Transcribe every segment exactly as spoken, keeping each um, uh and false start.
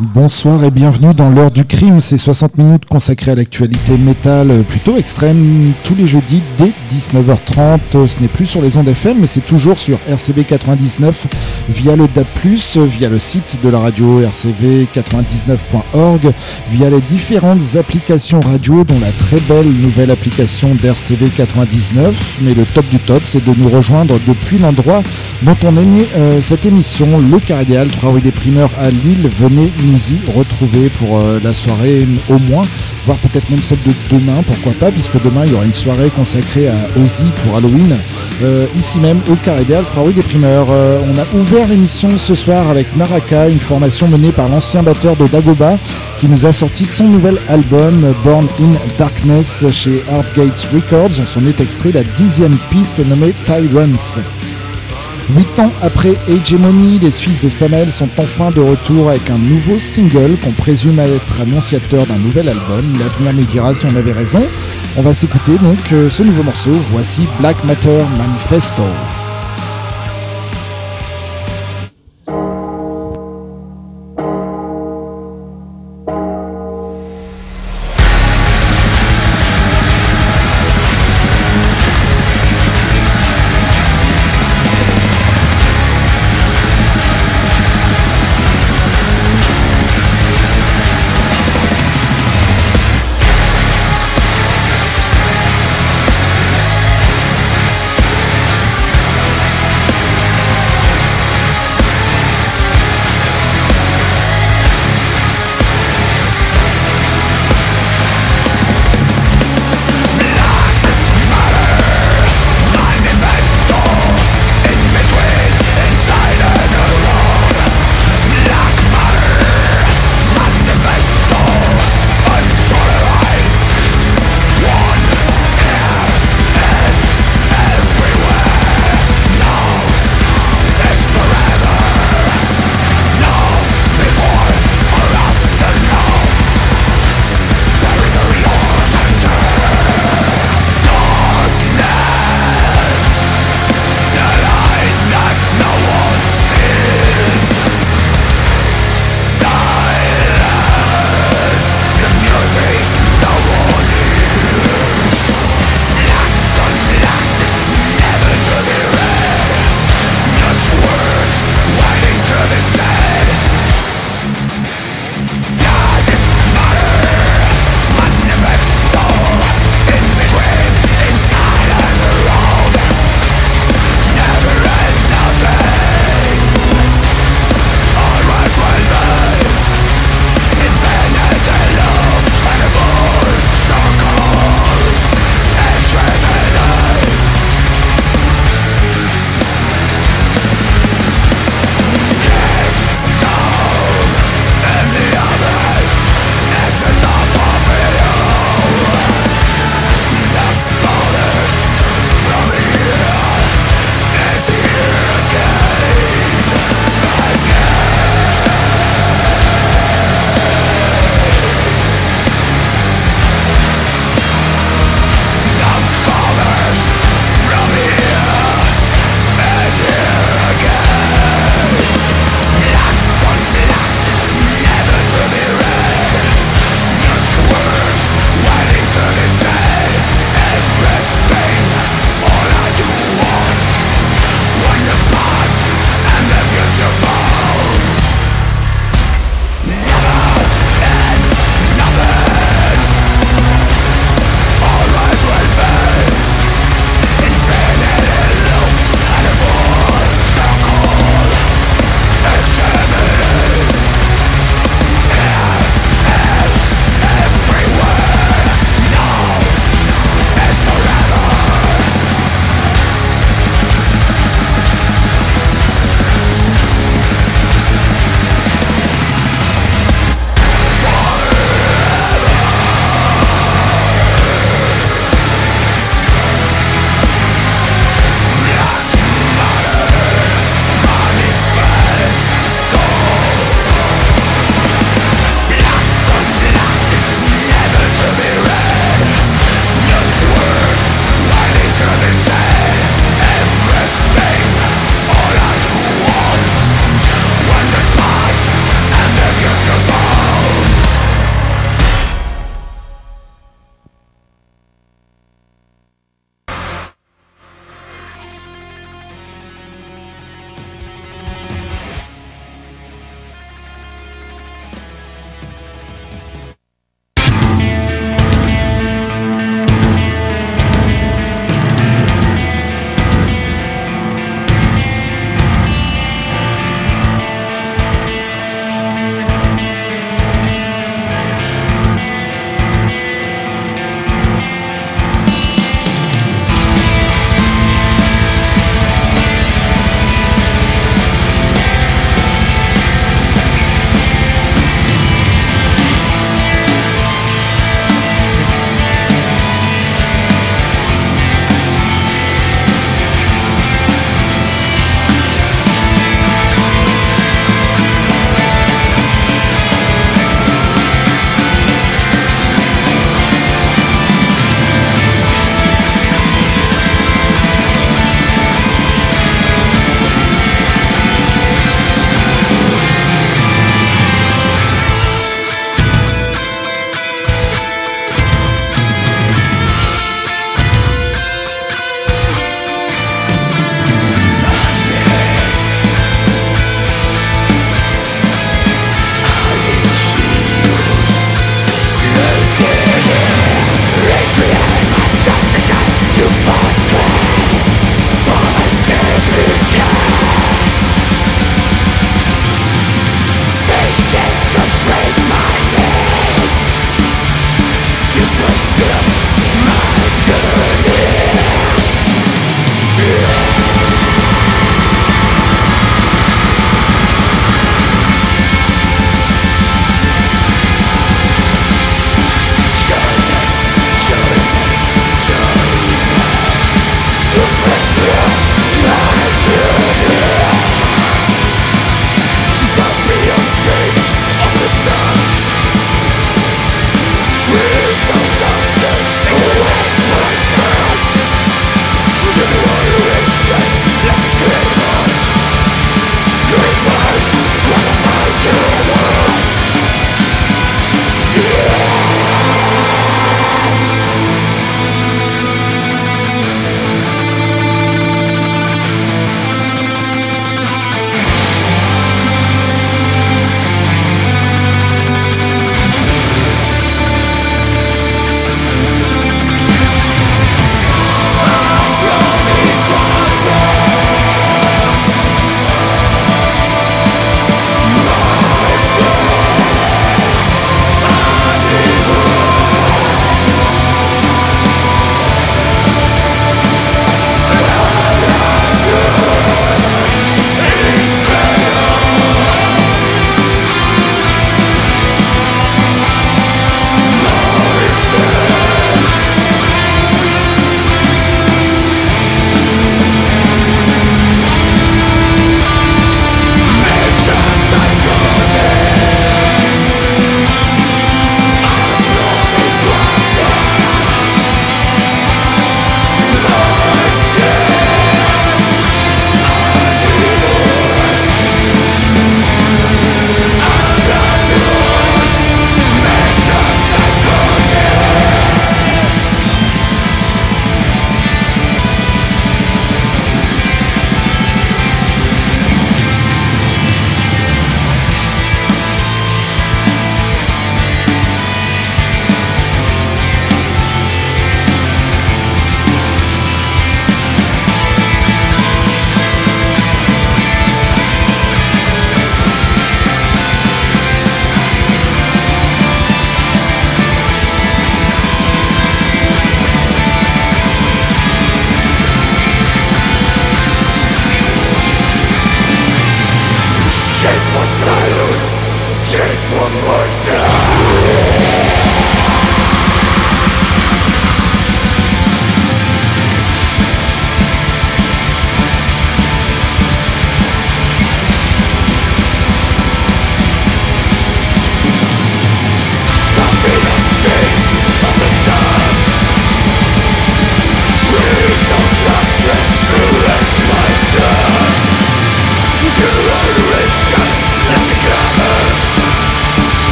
Bonsoir et bienvenue dans l'heure du crime, c'est soixante minutes consacrées à l'actualité métal plutôt extrême tous les jeudis dès dix-neuf heures trente. Ce n'est plus sur les ondes F M mais c'est toujours sur R C V quatre-vingt-dix-neuf via le D A B plus, via le site de la radio R C V quatre-vingt-dix-neuf point org, via les différentes applications radio dont la très belle nouvelle application d'R C V quatre-vingt-dix-neuf. Mais le top du top, c'est de nous rejoindre depuis l'endroit dont on aimait euh, cette émission, le Carrédéal, trois rue des Primeurs à Lille. Venez nous y retrouver pour euh, la soirée au moins, voire peut-être même celle de demain, pourquoi pas, puisque demain il y aura une soirée consacrée à Ozzy pour Halloween, euh, ici même au Carrédéal, trois rue des Primeurs. Euh, on a ouvert l'émission ce soir avec Naraka, une formation menée par l'ancien batteur de Dagoba, qui nous a sorti son nouvel album Born in Darkness chez Hard Gates Records. On s'en est extrait la dixième piste nommée Tyrants. Huit ans après Hegemony, les Suisses de Samael sont enfin de retour avec un nouveau single qu'on présume être annonciateur d'un nouvel album. L'avenir nous dira si on avait raison. On va s'écouter donc euh, ce nouveau morceau. Voici Black Matter Manifesto.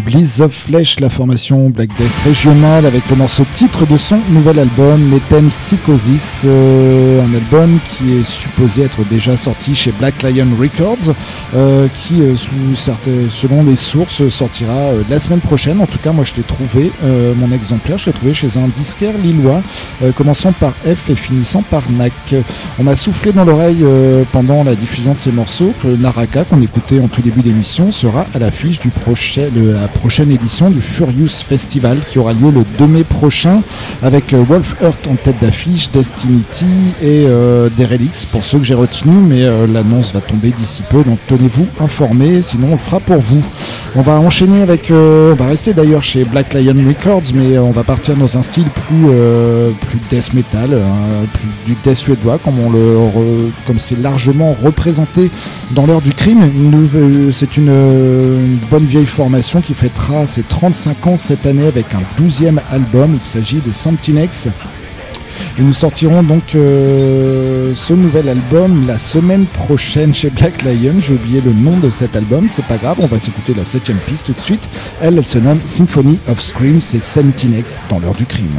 Bliss of Flesh, la formation Black Death régionale, avec le morceau titre de son nouvel album, Metem Psychosis, euh, un album qui est supposé être déjà sorti chez Black Lion Records, euh, qui, euh, sous certaines, selon les sources, sortira euh, la semaine prochaine. En tout cas, moi je l'ai trouvé, euh, mon exemplaire, je l'ai trouvé chez un disquaire lillois, euh, commençant par F et finissant par N A C. On m'a soufflé dans l'oreille euh, pendant la diffusion de ces morceaux que Naraka, qu'on écoutait en tout début d'émission, sera à l'affiche du prochain, de la prochaine édition du Furious Festival qui aura lieu le deux mai prochain, avec euh, Wolf Earth en tête d'affiche, Destinity et euh, Derelix pour ceux que j'ai retenus, mais euh, l'annonce va tomber d'ici peu, donc tenez-vous informés, sinon on le fera pour vous. On va enchaîner avec, euh, on va rester d'ailleurs chez Black Lion Records, mais euh, on va partir dans un style plus, euh, plus death metal, hein, plus du death suédois, comme on le, re, comme c'est largement représenté dans l'heure du crime. Une nouvelle, c'est une, une bonne vieille formation qui fêtera ses trente-cinq ans cette année avec un douzième album. Il s'agit de Santinex. Et nous sortirons donc euh, ce nouvel album la semaine prochaine chez Black Lion. J'ai oublié le nom de cet album, c'est pas grave, on va s'écouter la septième piste tout de suite. Elle, elle se nomme Symphony of Scream, c'est Santinex dans l'heure du crime.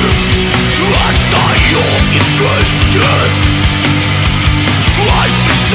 Life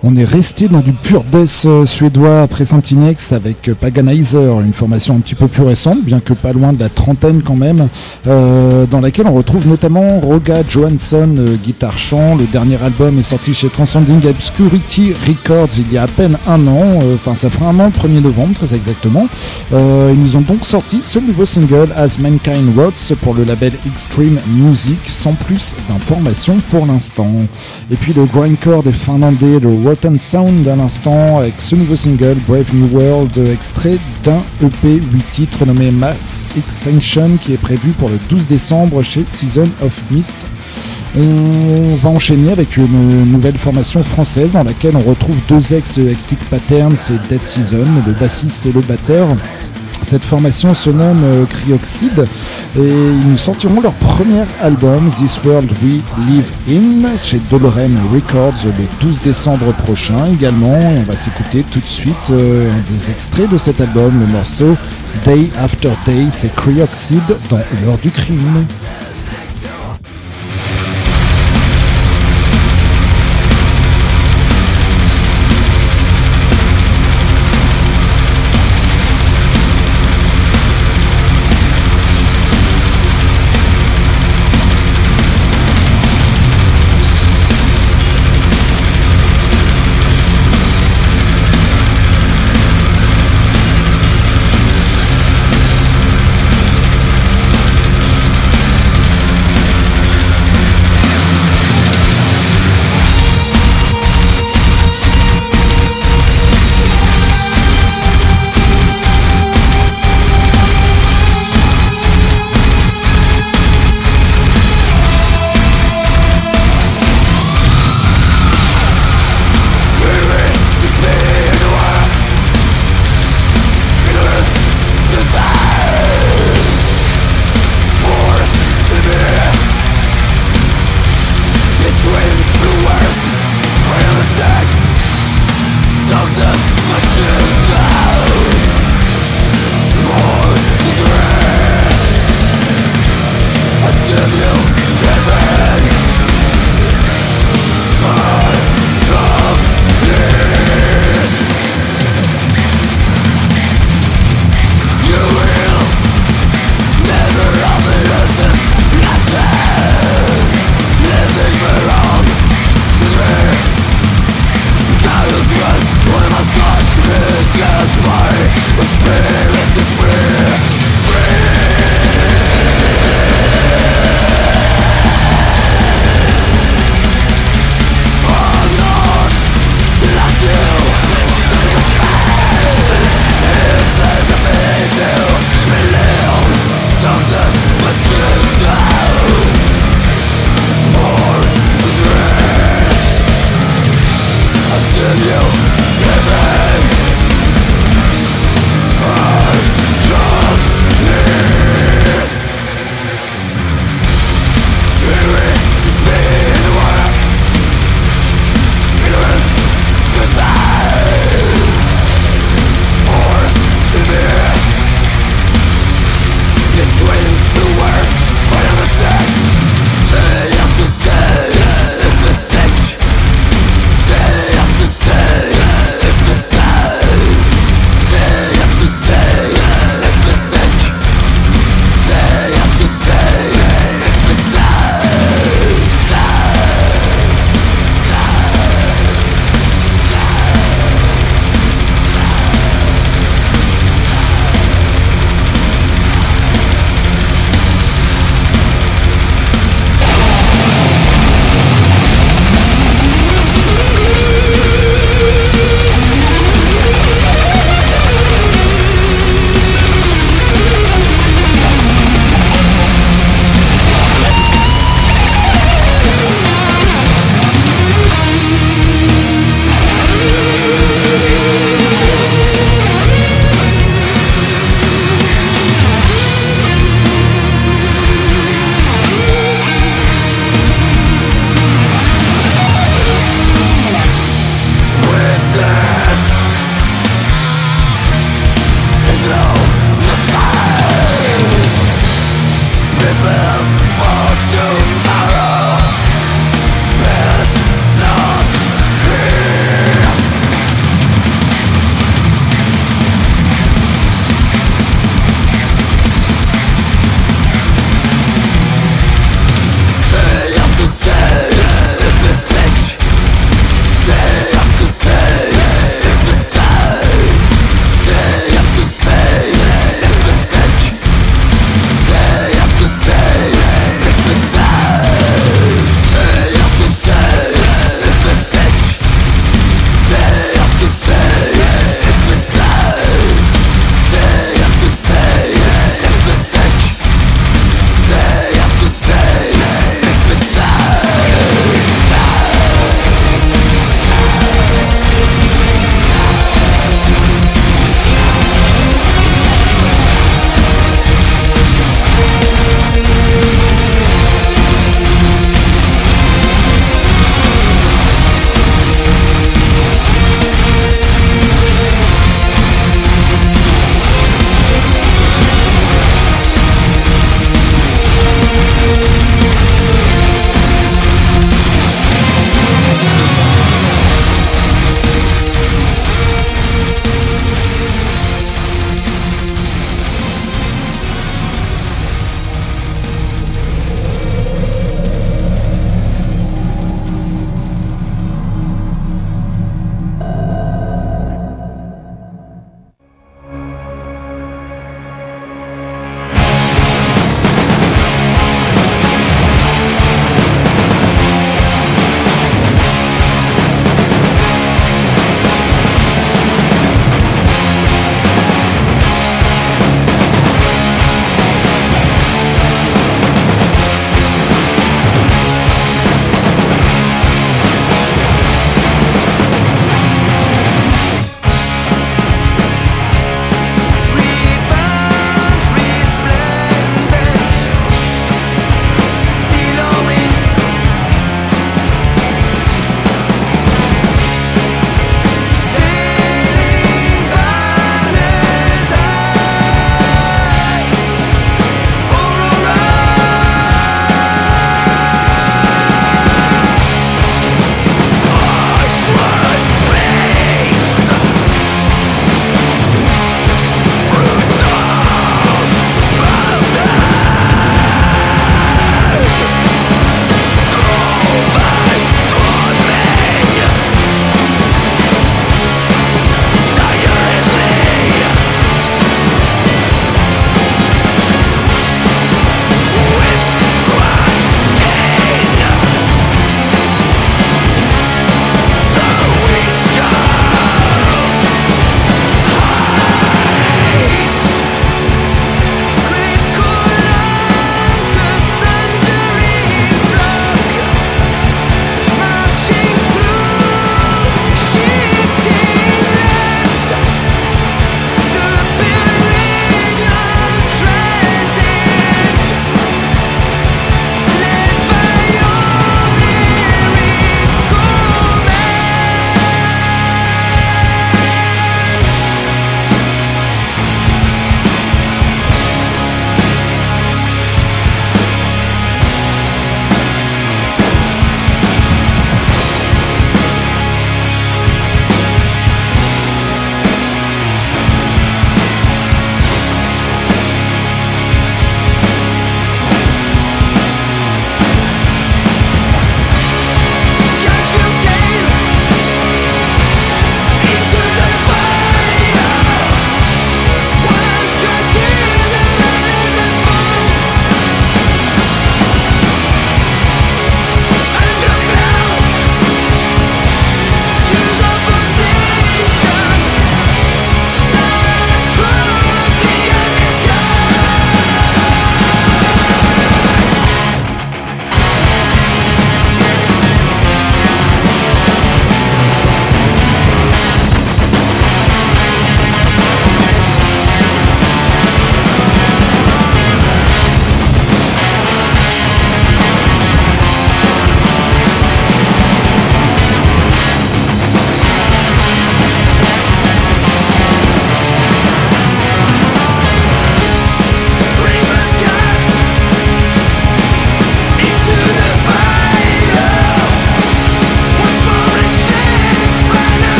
On est resté dans du pur death euh, suédois après Sentinex avec euh, Paganizer, une formation un petit peu plus récente, bien que pas loin de la trentaine quand même, euh, dans laquelle on retrouve notamment Roga Johansson, euh, guitare-chant. Le dernier album est sorti chez Transcending Obscurity Records il y a à peine un an, enfin euh, ça fera un an le premier novembre très exactement. Euh, ils nous ont donc sorti ce nouveau single As Mankind Rots pour le label Extreme Music, sans plus d'informations pour l'instant. Et puis le grindcore des Finlandais de Rotten Sound à l'instant avec ce nouveau single Brave New World, extrait d'un E P huit titres nommé Mass Extinction qui est prévu pour le douze décembre chez Season of Mist. On va enchaîner avec une nouvelle formation française dans laquelle on retrouve deux ex-Hectic Patterns et Dead Season, le bassiste et le batteur. Cette formation se nomme euh, Cryoxide et ils nous sortiront leur premier album This World We Live In chez Dolorem Records le douze décembre prochain également. Et on va s'écouter tout de suite euh, des extraits de cet album, le morceau Day After Day, c'est Cryoxide dans l'heure du crime.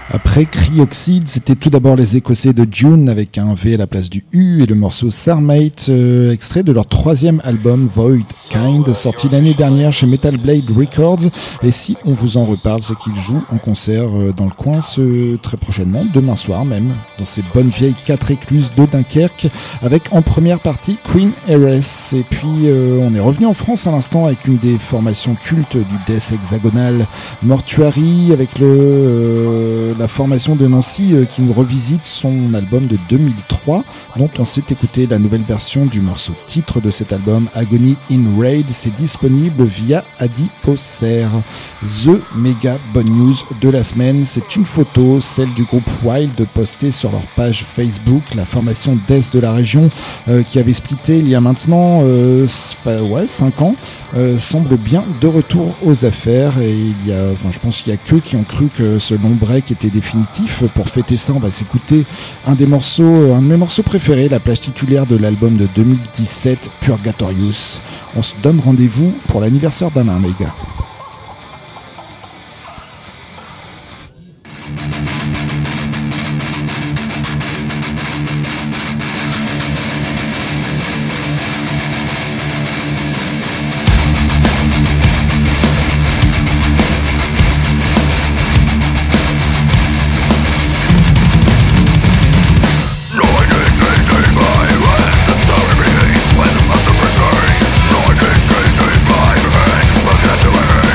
Après Cryoxide, c'était tout d'abord les Écossais de Dune avec un V à la place du U et le morceau Sarmate, euh, extrait de leur troisième album Void Kind, sorti l'année dernière chez Metal Blade Records. Et si on vous en reparle, c'est qu'ils jouent en concert euh, dans le coin ce, très prochainement, demain soir même, dans ces bonnes vieilles quatre écluses de Dunkerque, avec en première partie Queen Heiress. Et puis euh, on est revenu en France à l'instant avec une des formations cultes du death hexagonal, Mortuary, avec le... Euh, la formation de Nancy euh, qui nous revisite son album de deux mille trois, dont on s'est écouté la nouvelle version du morceau titre de cet album, Agony in Raid. C'est disponible via Adiposer. The méga bonne news de la semaine, c'est une photo, celle du groupe Wild, postée sur leur page Facebook, la formation Death de la région euh, qui avait splitté il y a maintenant euh, ouais, cinq ans, euh, semble bien de retour aux affaires. Et il y a, enfin, je pense qu'il y a qu'eux qui ont cru que ce long break était définitif. Pour fêter ça, on va s'écouter un des morceaux, un de mes morceaux préférés, la plage titulaire de l'album de deux mille dix-sept, Purgatorius. On se donne rendez-vous pour l'anniversaire d'Alain, les gars. When the master betrayed, nineteen eighty-five, and forget to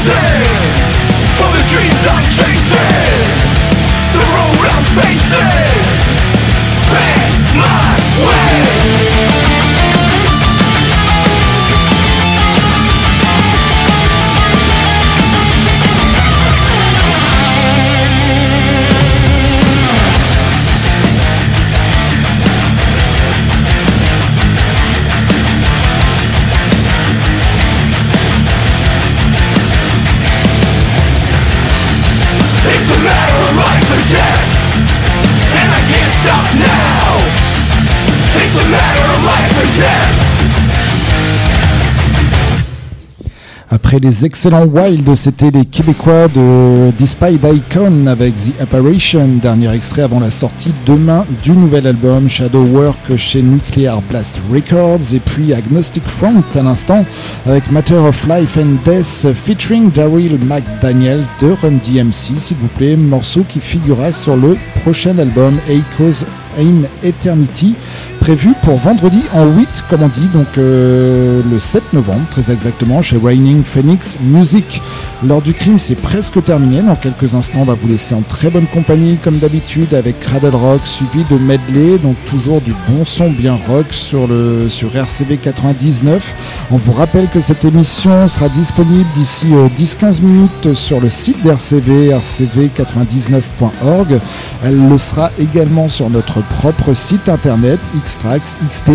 Après les excellents Wild, c'était les Québécois de Despite Icon avec The Apparition, dernier extrait avant la sortie demain du nouvel album Shadow Work chez Nuclear Blast Records, et puis Agnostic Front à l'instant avec Matter of Life and Death featuring Daryl McDaniels de Run D M C, s'il vous plaît, morceau qui figurera sur le prochain album Echoes in Eternity, prévu pour vendredi en huit, comme on dit, donc euh, le sept novembre, très exactement, chez Raining Phoenix Music. L'heure du crime, c'est presque terminé. Dans quelques instants, on va vous laisser en très bonne compagnie, comme d'habitude, avec Cradle Rock, suivi de medley, donc toujours du bon son bien rock sur, le, sur R C V quatre-vingt-dix-neuf. On vous rappelle que cette émission sera disponible d'ici euh, dix à quinze minutes sur le site d'R C V, r c v quatre-vingt-dix-neuf point org. Elle le sera également sur notre propre site internet, xtrax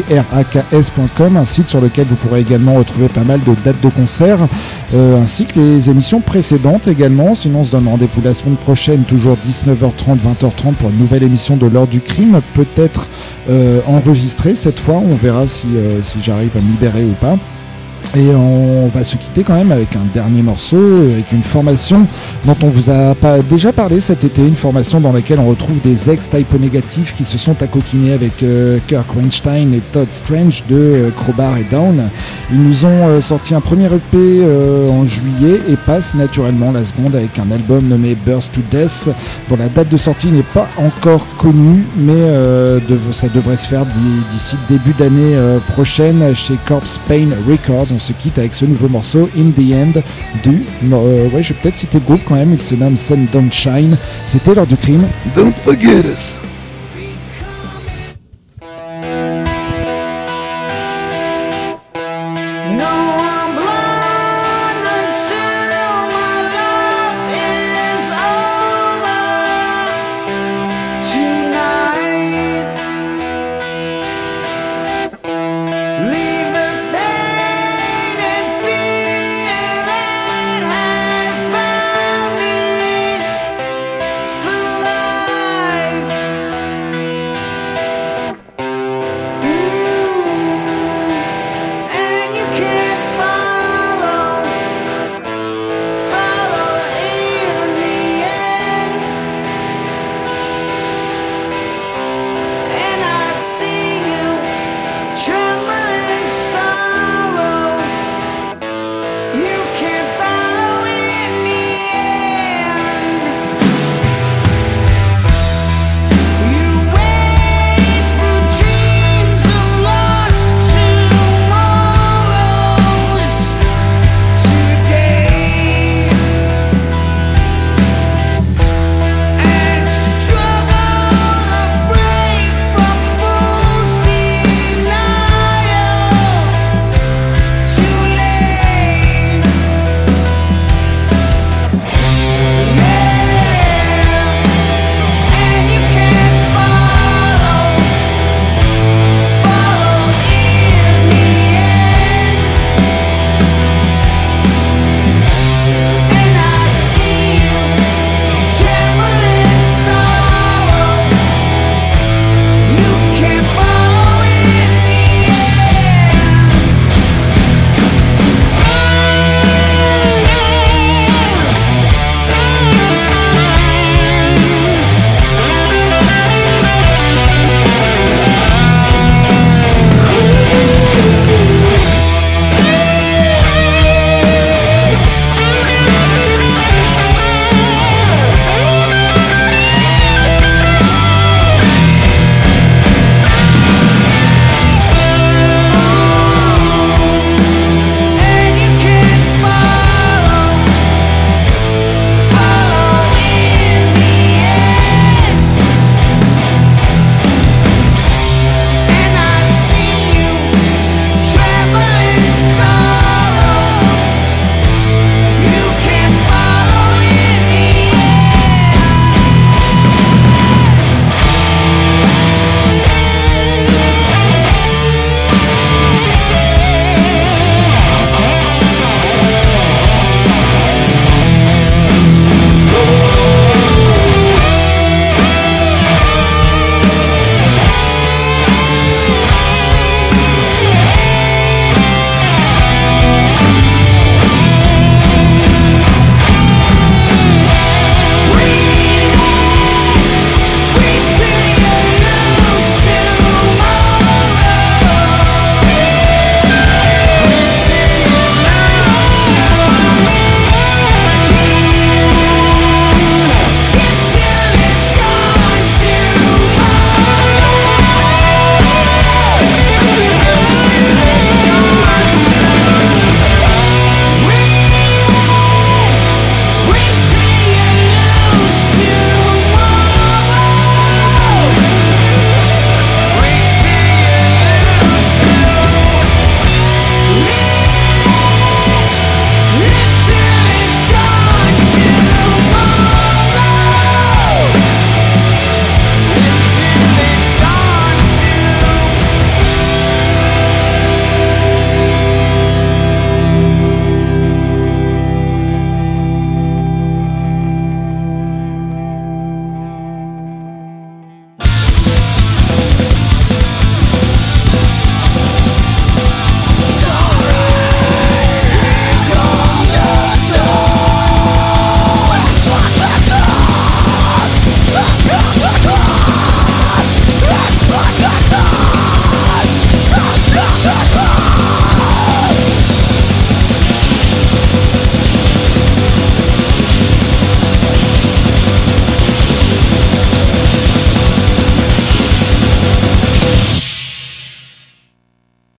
point com, un site sur lequel vous pourrez également retrouver pas mal de dates de concerts, euh, ainsi que les émissions précédentes également. Sinon, on se donne rendez-vous la semaine prochaine, toujours dix-neuf heures trente, vingt heures trente, pour une nouvelle émission de l'heure du crime, peut-être euh, enregistrée cette fois. On verra si, euh, si j'arrive à me libérer ou pas. Et on va se quitter quand même avec un dernier morceau, avec une formation dont on vous a pas déjà parlé cet été, une formation dans laquelle on retrouve des ex-typo négatifs qui se sont accoquinés avec euh, Kirk Weinstein et Todd Strange de euh, Crowbar et Down. Ils nous ont euh, sorti un premier E P euh, en juillet et passent naturellement la seconde avec un album nommé Burst to Death, dont la date de sortie n'est pas encore connue, mais euh, de, ça devrait se faire d'ici début d'année euh, prochaine chez Corpse Pain Records. On se quitte avec ce nouveau morceau In the End du euh, ouais, je vais peut-être citer le groupe quand même, il se nomme Sun Don't Shine. C'était l'heure du crime. Don't forget us.